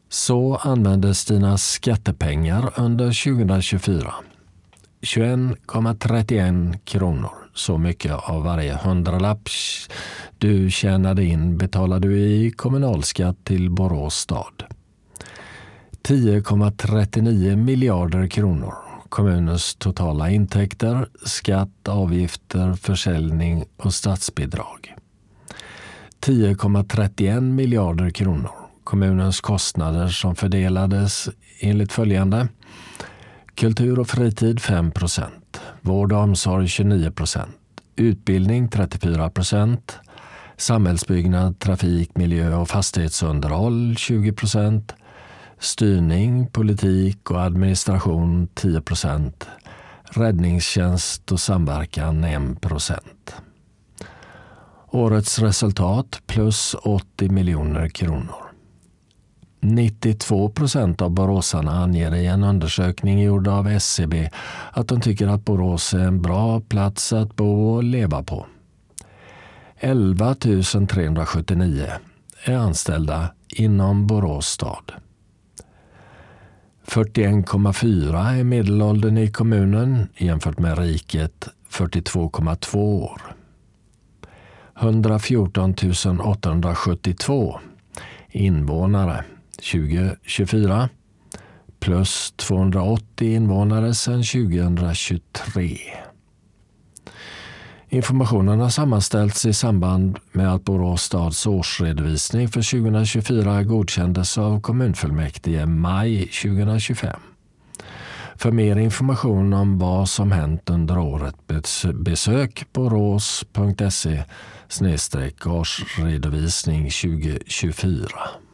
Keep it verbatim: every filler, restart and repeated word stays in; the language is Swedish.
Så användes dina skattepengar under tjugohundratjugofyra. tjugoett komma trettioen kronor. Så mycket av varje hundralapp du tjänade in betalar du i kommunalskatt till Borås stad. tio komma trettionio miljarder kronor. Kommunens totala intäkter, skatt, avgifter, försäljning och statsbidrag. tio komma trettioen miljarder kronor. Kommunens kostnader som fördelades enligt följande: kultur och fritid fem procent, vård och omsorg tjugonio procent, utbildning trettiofyra procent, samhällsbyggnad, trafik, miljö och fastighetsunderhåll tjugo procent, styrning, politik och administration tio procent, räddningstjänst och samverkan en procent. Årets resultat plus åttio miljoner kronor. nittiotvå procent av boråsarna anger i en undersökning gjord av S C B att de tycker att Borås är en bra plats att bo och leva på. elva tusen trehundrasjuttionio är anställda inom Borås stad. fyrtioen komma fyra är medelåldern i kommunen jämfört med riket fyrtiotvå komma två år. etthundrafjorton tusen åttahundrasjuttiotvå invånare tjugo tjugofyra plus tvåhundraåttio invånare sedan tjugohundratjugotre. Informationen har sammanställts i samband med att Borås stads årsredovisning för tjugohundratjugofyra godkändes av kommunfullmäktige maj tjugohundratjugofem. För mer information om vad som hänt under året besök borås punkt se slash årsredovisning tjugohundratjugofyra.